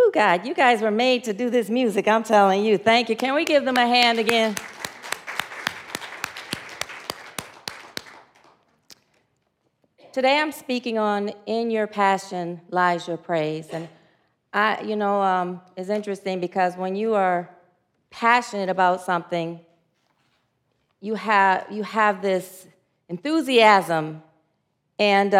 God, you guys were made to do this music, I'm telling you. Thank you. Can we give them a hand again? Today I'm speaking on In Your Passion Lies Your Praise. And it's interesting because when you are passionate about something, you have this enthusiasm. And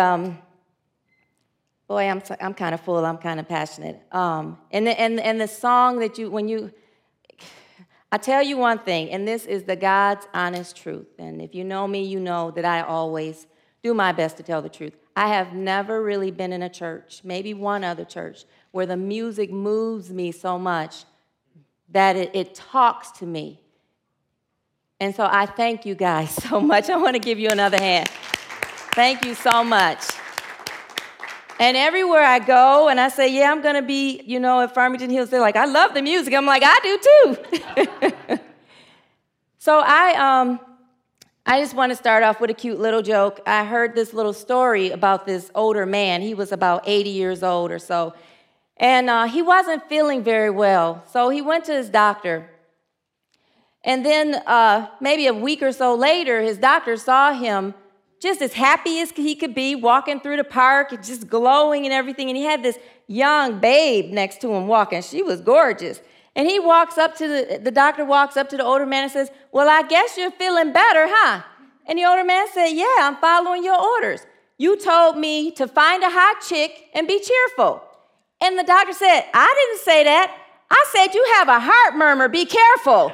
boy, I'm kind of full. I'm kind of passionate. And the song that I tell you one thing, and this is the God's honest truth. And if you know me, you know that I always do my best to tell the truth. I have never really been in a church, maybe one other church, where the music moves me so much that it talks to me. And so I thank you guys so much. I want to give you another hand. Thank you so much. And everywhere I go and I say, yeah, I'm going to be, at Farmington Hills, they're like, I love the music. I'm like, I do too. So I just want to start off with a cute little joke. I heard this little story about this older man. He was about 80 years old or so. And he wasn't feeling very well. So he went to his doctor. And then maybe a week or so later, his doctor saw him just as happy as he could be, walking through the park, just glowing and everything. And he had this young babe next to him walking. She was gorgeous. And he walks up to the doctor walks up to the older man and says, well, I guess you're feeling better, huh? And the older man said, yeah, I'm following your orders. You told me to find a hot chick and be cheerful. And the doctor said, I didn't say that. I said you have a heart murmur. Be careful.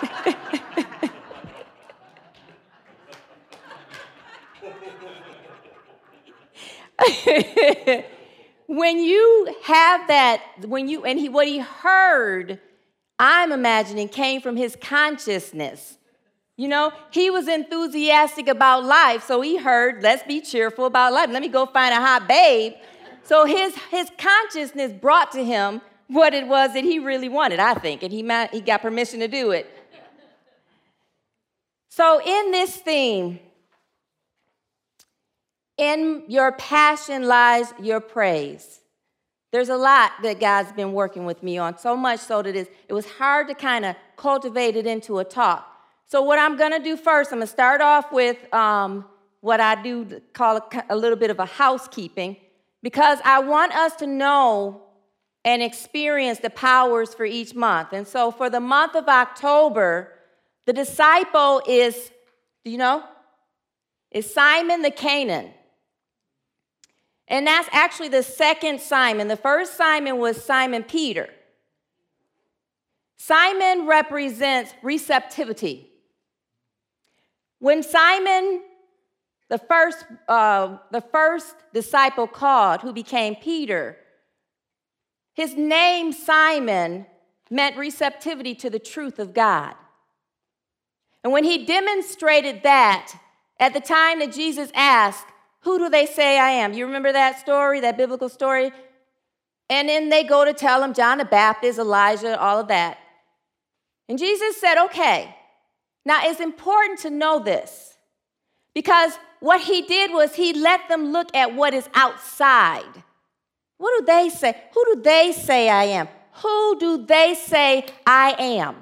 When you have that, what he heard, I'm imagining, came from his consciousness. He was enthusiastic about life, so he heard, let's be cheerful about life. Let me go find a hot babe. So his consciousness brought to him what it was that he really wanted, I think, and he got permission to do it. So in this theme, in your passion lies your praise. There's a lot that God's been working with me on, so much so that it was hard to kind of cultivate it into a talk. So what I'm going to do first, I'm going to start off with what I do call a little bit of a housekeeping, because I want us to know and experience the powers for each month. And so for the month of October, the disciple is, is Simon the Canaan. And that's actually the second Simon. The first Simon was Simon Peter. Simon represents receptivity. When Simon, the first disciple called, who became Peter, his name Simon meant receptivity to the truth of God. And when he demonstrated that, at the time that Jesus asked, who do they say I am? You remember that story, that biblical story? And then they go to tell him John the Baptist, Elijah, all of that. And Jesus said, okay. Now, it's important to know this, because what he did was he let them look at what is outside. What do they say? Who do they say I am? Who do they say I am?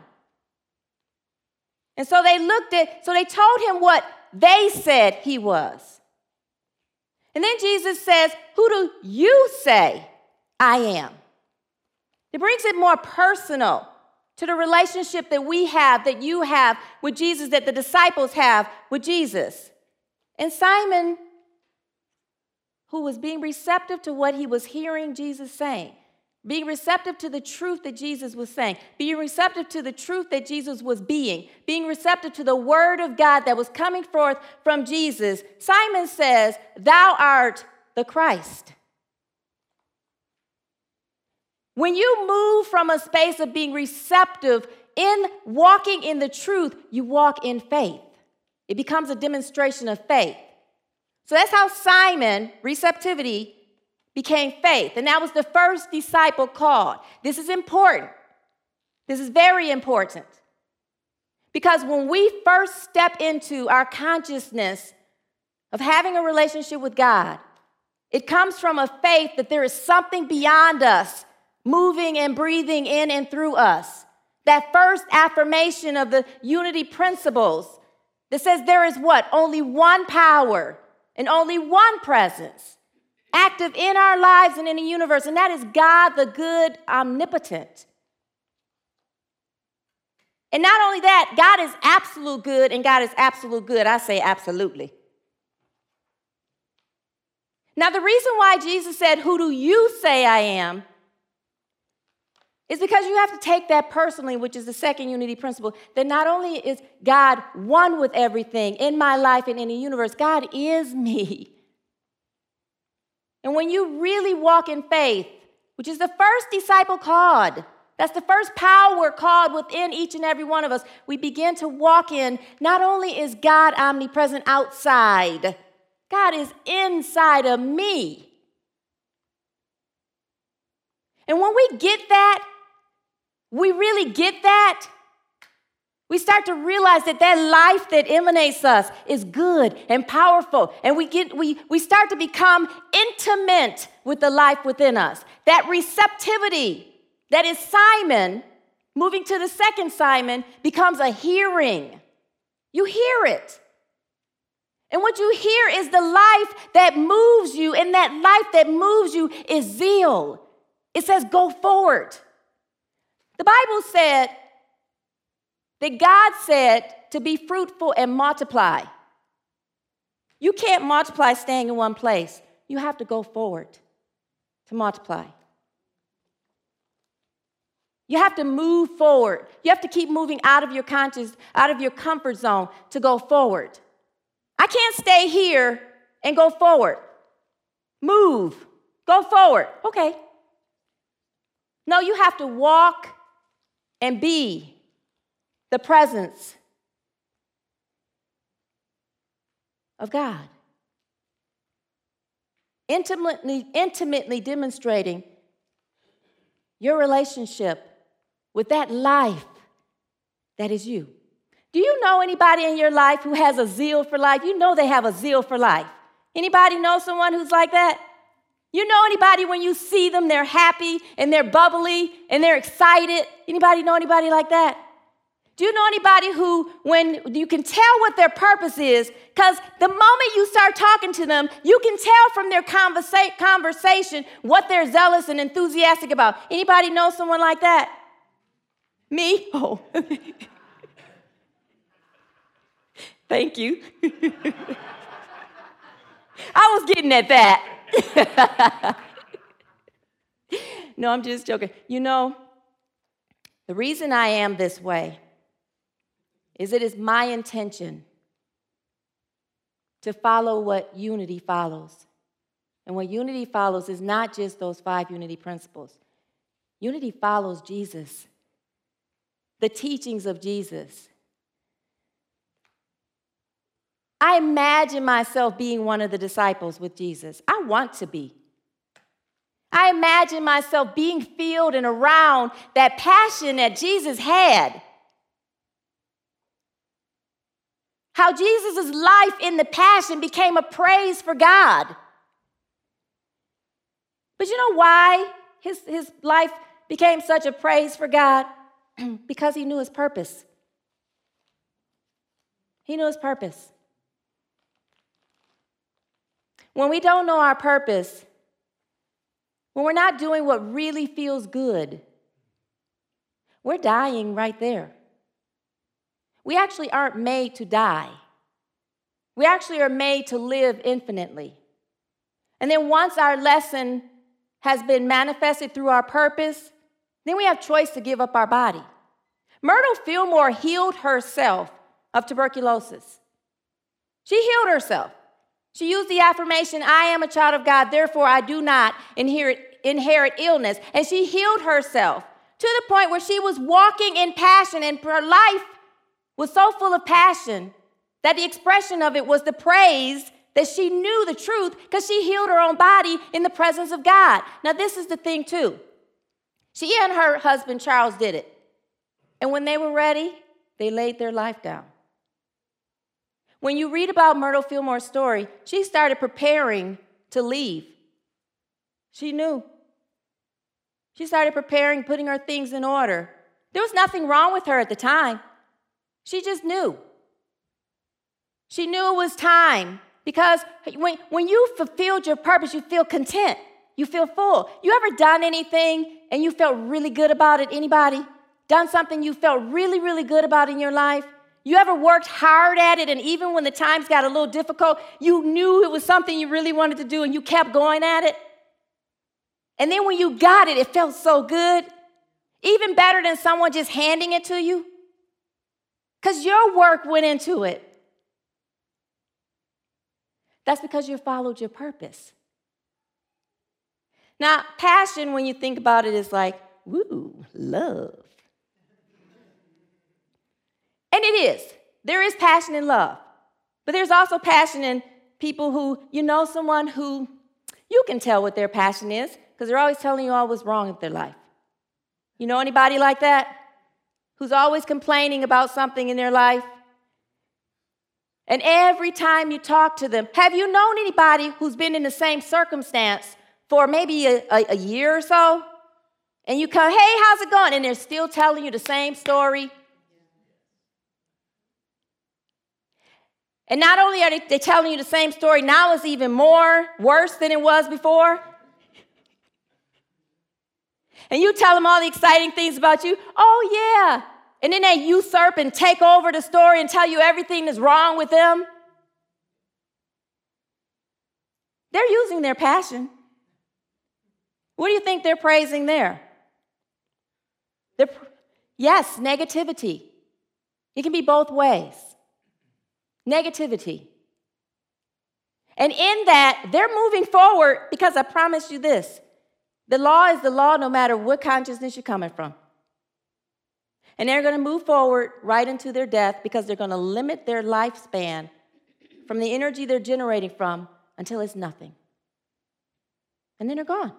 And so they told him what they said he was. And then Jesus says, who do you say I am? It brings it more personal to the relationship that we have, that you have with Jesus, that the disciples have with Jesus. And Simon, who was being receptive to what he was hearing Jesus saying, being receptive to the truth that Jesus was saying, being receptive to the truth that Jesus was being receptive to the word of God that was coming forth from Jesus, Simon says, thou art the Christ. When you move from a space of being receptive in walking in the truth, you walk in faith. It becomes a demonstration of faith. So that's how Simon, receptivity, became faith. And that was the first disciple called. This is important. This is very important. Because when we first step into our consciousness of having a relationship with God, it comes from a faith that there is something beyond us moving and breathing in and through us. That first affirmation of the unity principles that says there is what? Only one power and only one presence active in our lives and in the universe, and that is God, the good, omnipotent. And not only that, God is absolute good and God is absolute good. I say absolutely. Now, the reason why Jesus said, "Who do you say I am?" is because you have to take that personally, which is the second unity principle, that not only is God one with everything in my life and in the universe, God is me. And when you really walk in faith, which is the first disciple called, that's the first power called within each and every one of us, we begin to walk in, not only is God omnipresent outside, God is inside of me. And when we get that, we really get that, we start to realize that that life that emanates us is good and powerful. And we start to become intimate with the life within us. That receptivity that is Simon, moving to the second Simon, becomes a hearing. You hear it. And what you hear is the life that moves you, and that life that moves you is zeal. It says, go forward. The Bible said that God said to be fruitful and multiply. You can't multiply staying in one place. You have to go forward to multiply. You have to move forward. You have to keep moving out of your conscious, out of your comfort zone to go forward. I can't stay here and go forward. Move. Go forward. Okay. No, you have to walk and be the presence of God. Intimately demonstrating your relationship with that life that is you. Do you know anybody in your life who has a zeal for life? You know they have a zeal for life. Anybody know someone who's like that? You know anybody when you see them, they're happy and they're bubbly and they're excited? Anybody know anybody like that? Do you know anybody who, when you can tell what their purpose is, because the moment you start talking to them, you can tell from their conversation what they're zealous and enthusiastic about. Anybody know someone like that? Me? Oh. Thank you. I was getting at that. No, I'm just joking. You know, the reason I am this way is it is my intention to follow what unity follows. And what unity follows is not just those 5 unity principles. Unity follows Jesus, the teachings of Jesus. I imagine myself being one of the disciples with Jesus. I want to be. I imagine myself being filled and around that passion that Jesus had. How Jesus' life in the passion became a praise for God. But you know why his life became such a praise for God? Because he knew his purpose. He knew his purpose. When we don't know our purpose, when we're not doing what really feels good, we're dying right there. We actually aren't made to die. We actually are made to live infinitely. And then once our lesson has been manifested through our purpose, then we have choice to give up our body. Myrtle Fillmore healed herself of tuberculosis. She healed herself. She used the affirmation, I am a child of God, therefore I do not inherit illness. And she healed herself to the point where she was walking in passion, and her life was so full of passion that the expression of it was the praise that she knew the truth because she healed her own body in the presence of God. Now, this is the thing, too. She and her husband, Charles, did it. And when they were ready, they laid their life down. When you read about Myrtle Fillmore's story, she started preparing to leave. She knew. She started preparing, putting her things in order. There was nothing wrong with her at the time. She just knew. She knew it was time, because when you fulfilled your purpose, you feel content. You feel full. You ever done anything and you felt really good about it? Anybody? Done something you felt really, really good about in your life? You ever worked hard at it, and even when the times got a little difficult, you knew it was something you really wanted to do and you kept going at it? And then when you got it, it felt so good. Even better than someone just handing it to you. Because your work went into it. That's because you followed your purpose. Now, passion, when you think about it, is like, woo, love. And it is. There is passion in love. But there's also passion in people who, you know, someone who you can tell what their passion is because they're always telling you all what's wrong with their life. You know anybody like that? Who's always complaining about something in their life? And every time you talk to them, have you known anybody who's been in the same circumstance for maybe a year or so? And you come, hey, how's it going? And they're still telling you the same story. And not only are they telling you the same story, now it's even worse than it was before. And you tell them all the exciting things about you. Oh, yeah. And then they usurp and take over the story and tell you everything that's wrong with them. They're using their passion. What do you think they're praising there? Yes, negativity. It can be both ways. Negativity. And in that, they're moving forward because I promise you this. The law is the law no matter what consciousness you're coming from. And they're going to move forward right into their death because they're going to limit their lifespan from the energy they're generating from until it's nothing. And then they're gone.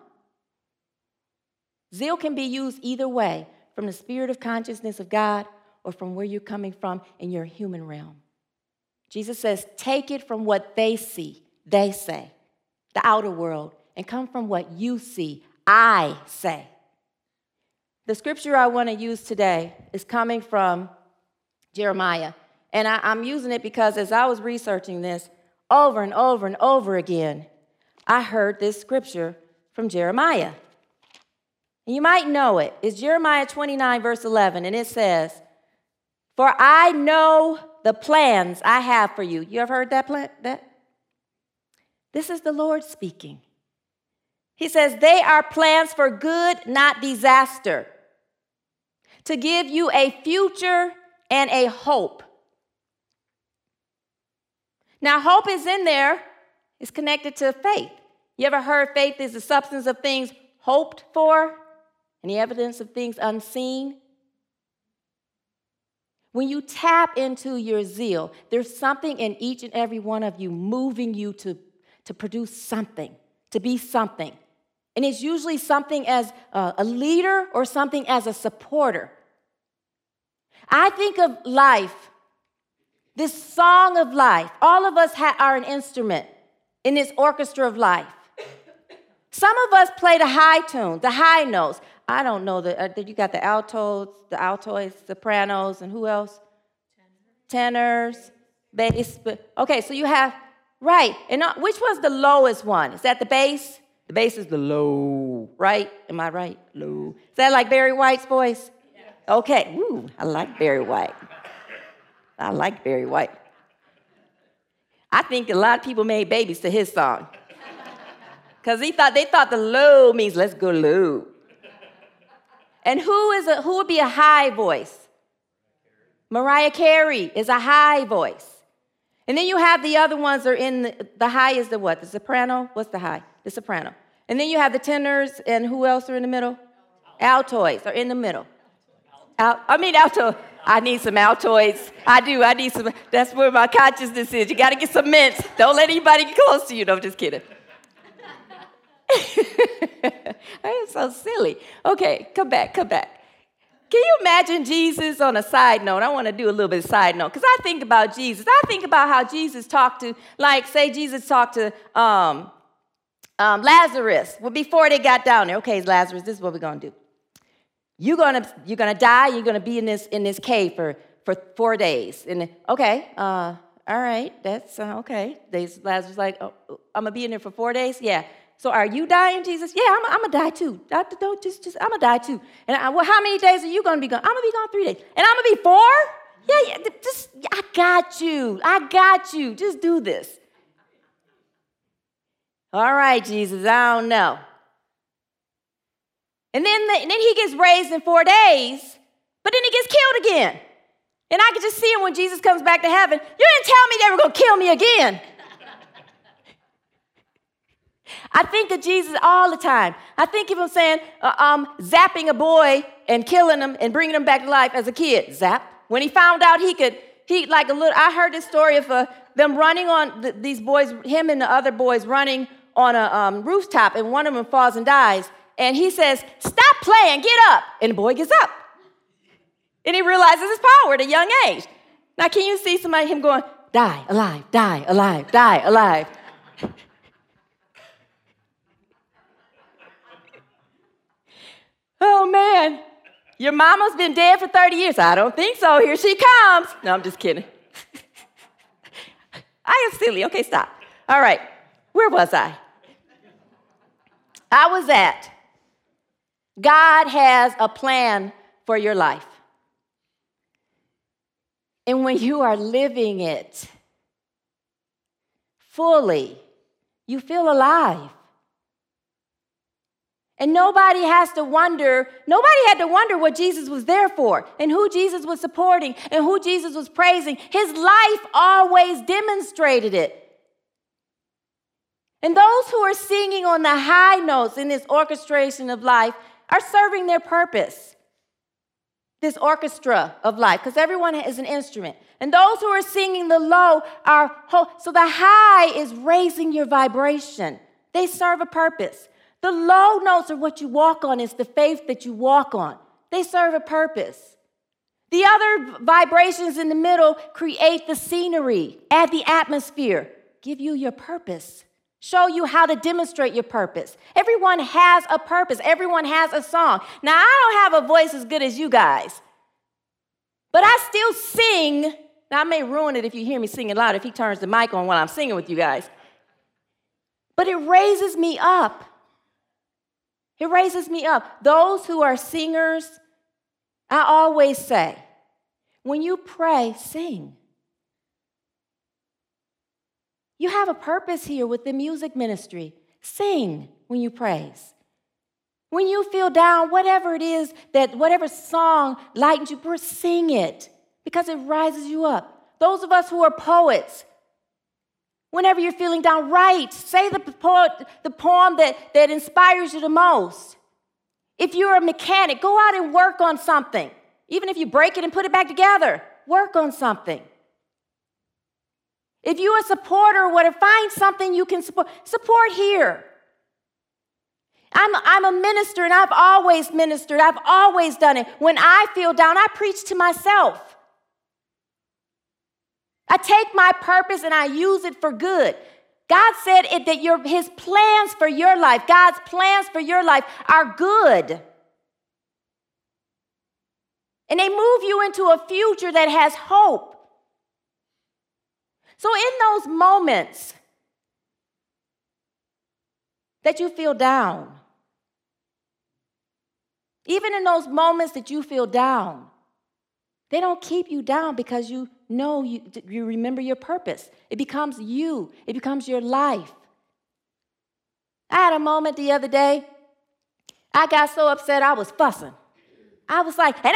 Zeal can be used either way, from the spirit of consciousness of God or from where you're coming from in your human realm. Jesus says, take it from what they see, they say, the outer world, and come from what you see, I say. The scripture I want to use today is coming from Jeremiah. And I'm using it because as I was researching this over and over and over again, I heard this scripture from Jeremiah. And you might know it. It's Jeremiah 29, verse 11, and it says, for I know the plans I have for you. You ever heard that plan? This is the Lord speaking. He says, they are plans for good, not disaster, to give you a future and a hope. Now, hope is in there. It's connected to faith. You ever heard faith is the substance of things hoped for and the evidence of things unseen? When you tap into your zeal, there's something in each and every one of you moving you to produce something, to be something. And it's usually something as a leader or something as a supporter. I think of life, this song of life. All of us are an instrument in this orchestra of life. Some of us play the high tunes, the high notes. I don't know, you got the altos, sopranos, and who else? Tenors, bass. Okay, so you have, right. And which was the lowest one? Is that the bass? The bass is the low, right? Am I right? Low. Is that like Barry White's voice? Yeah. Okay. Ooh, I like Barry White. I like Barry White. I think a lot of people made babies to his song. Because they thought the low means let's go low. And who would be a high voice? Mariah Carey is a high voice. And then you have the other ones are in the high is the what? The soprano? What's the high? The soprano. And then you have the tenors, and who else are in the middle? Altoids are in the middle. Alto. I need some Altoids. I do. I need some. That's where my consciousness is. You got to get some mints. Don't let anybody get close to you. No, I'm just kidding. I am so silly. Okay, come back. Can you imagine Jesus on a side note? I want to do a little bit of side note because I think about Jesus. I think about how Jesus talked to, like, say Jesus talked to Lazarus, well, before they got down there, okay, Lazarus, this is what we're going to do. You're gonna die. You're gonna be in this cave for 4 days. And okay, all right, that's okay. Lazarus like, oh, I'm gonna be in there for 4 days. Yeah. So are you dying, Jesus? Yeah, I'm gonna die too. Don't just I'm gonna die too. And well, how many days are you gonna be gone? I'm gonna be gone 3 days. And I'm gonna be 4? Yeah. Just I got you. Just do this. All right, Jesus. I don't know. And then he gets raised in 4 days, but then he gets killed again. And I can just see him when Jesus comes back to heaven. You didn't tell me they were going to kill me again. I think of Jesus all the time. I think of him saying, zapping a boy and killing him and bringing him back to life as a kid. Zap. When he found out I heard this story of them running on these boys, him and the other boys running on a rooftop, and one of them falls and dies. And he says, stop playing, get up. And the boy gets up. And he realizes his power at a young age. Now, can you see him going, die, alive, die, alive, die, alive? Oh, man. Your mama's been dead for 30 years. I don't think so. Here she comes. No, I'm just kidding. I am silly. Okay, stop. All right. Where was I? I was at God has a plan for your life. And when you are living it fully, you feel alive. And nobody had to wonder what Jesus was there for and who Jesus was supporting and who Jesus was praising. His life always demonstrated it. And those who are singing on the high notes in this orchestration of life are serving their purpose, this orchestra of life, because everyone is an instrument. And those who are singing the low are so the high is raising your vibration. They serve a purpose. The low notes are what you walk on. It's the faith that you walk on. They serve a purpose. The other vibrations in the middle create the scenery, add the atmosphere, give you your purpose. Show you how to demonstrate your purpose. Everyone has a purpose. Everyone has a song. Now, I don't have a voice as good as you guys, but I still sing. Now, I may ruin it if you hear me singing loud, if he turns the mic on while I'm singing with you guys. But it raises me up. It raises me up. Those who are singers, I always say, when you pray, sing. You have a purpose here with the music ministry. Sing when you praise. When you feel down, whatever it is, whatever song lightens you, sing it because it rises you up. Those of us who are poets, whenever you're feeling down, write. Say the poem that inspires you the most. If you're a mechanic, go out and work on something. Even if you break it and put it back together, work on something. If you're a supporter or whatever, find something you can support. Support here. I'm a minister, and I've always ministered. I've always done it. When I feel down, I preach to myself. I take my purpose and I use it for good. God said that his plans for your life, God's plans for your life are good. And they move you into a future that has hope. So in those moments that you feel down, even in those moments that you feel down, they don't keep you down because you know you remember your purpose. It becomes you. It becomes your life. I had a moment the other day. I got so upset I was fussing. I was like, and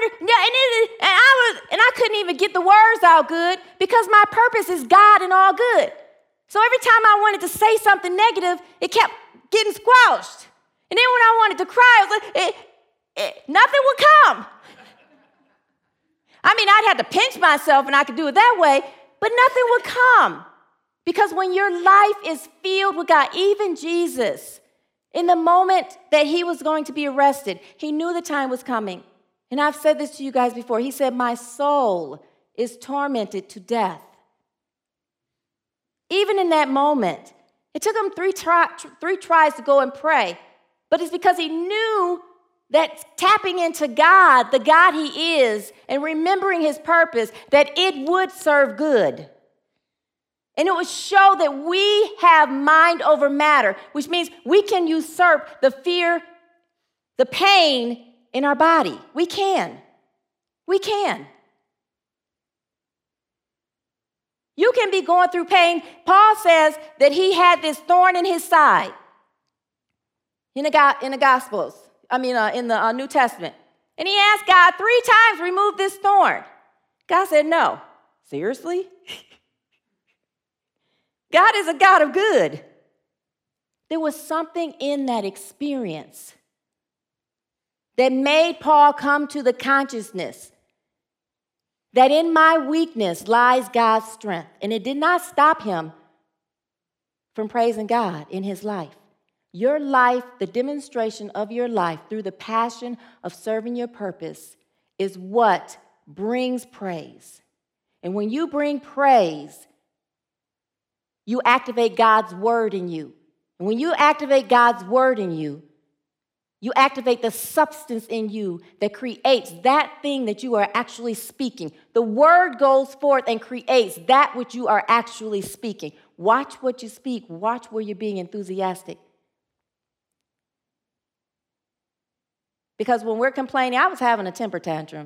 I couldn't even get the words out good because my purpose is God and all good. So every time I wanted to say something negative, it kept getting squelched. And then when I wanted to cry, I was like, nothing would come. I mean, I'd have to pinch myself and I could do it that way, but nothing would come. Because when your life is filled with God, even Jesus, in the moment that he was going to be arrested, he knew the time was coming. And I've said this to you guys before. He said, my soul is tormented to death. Even in that moment, It took him three tries to go and pray. But it's because he knew that tapping into God, the God he is, and remembering his purpose, that it would serve good. And it would show that we have mind over matter, which means we can usurp the fear, the pain in our body. We can. We can. You can be going through pain. Paul says that he had this thorn in his side in the Gospels, in the New Testament. And he asked God 3 times, remove this thorn. God said, no. Seriously? God is a God of good. There was something in that experience that made Paul come to the consciousness that in my weakness lies God's strength. And it did not stop him from praising God in his life. Your life, the demonstration of your life through the passion of serving your purpose is what brings praise. And when you bring praise, you activate God's word in you. And when you activate God's word in you, you activate the substance in you that creates that thing that you are actually speaking. The word goes forth and creates that which you are actually speaking. Watch what you speak. Watch where you're being enthusiastic. Because when we're complaining, I was having a temper tantrum.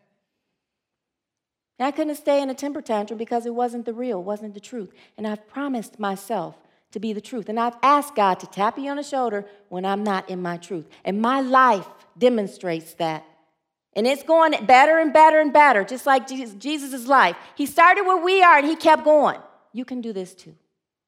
And I couldn't stay in a temper tantrum because it wasn't the real, it wasn't the truth. And I've promised myself to be the truth. And I've asked God to tap me on the shoulder when I'm not in my truth. And my life demonstrates that. And it's going better and better and better, just like Jesus' life. He started where we are and he kept going. You can do this too.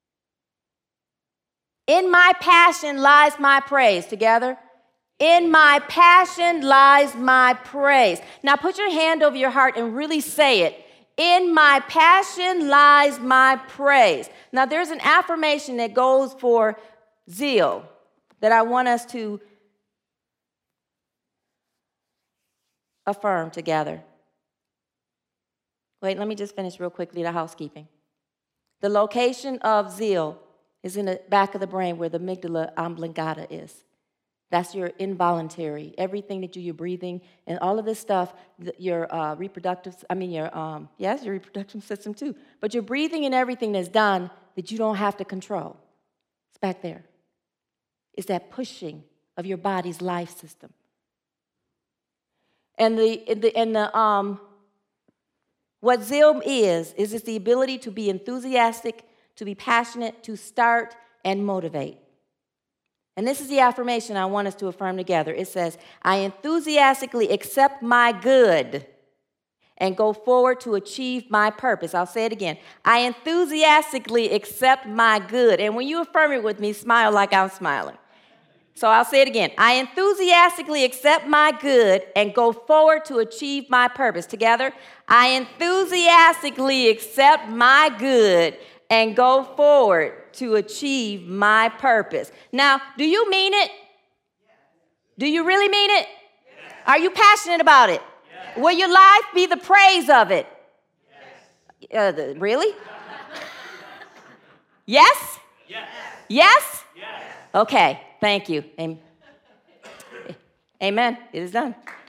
In my passion lies my praise. Together. In my passion lies my praise. Now put your hand over your heart and really say it. In my passion lies my praise. Now there's an affirmation that goes for zeal that I want us to affirm together. Wait, let me just finish real quickly the housekeeping. The location of zeal is in the back of the brain where the amygdala oblongata is. That's your involuntary, everything that you're breathing, and all of this stuff, your reproductive system too. But your breathing and everything that's done that you don't have to control. It's back there. It's that pushing of your body's life system. And what zeal is it's the ability to be enthusiastic, to be passionate, to start and motivate. And this is the affirmation I want us to affirm together. It says, I enthusiastically accept my good and go forward to achieve my purpose. I'll say it again. I enthusiastically accept my good. And when you affirm it with me, smile like I'm smiling. So I'll say it again. I enthusiastically accept my good and go forward to achieve my purpose. Together, I enthusiastically accept my good and go forward to achieve my purpose. Now, do you mean it? Do you really mean it? Yes. Are you passionate about it? Yes. Will your life be the praise of it? Yes. Really? Yes? Yes? Yes? Yes. Okay, thank you. Amen. It is done.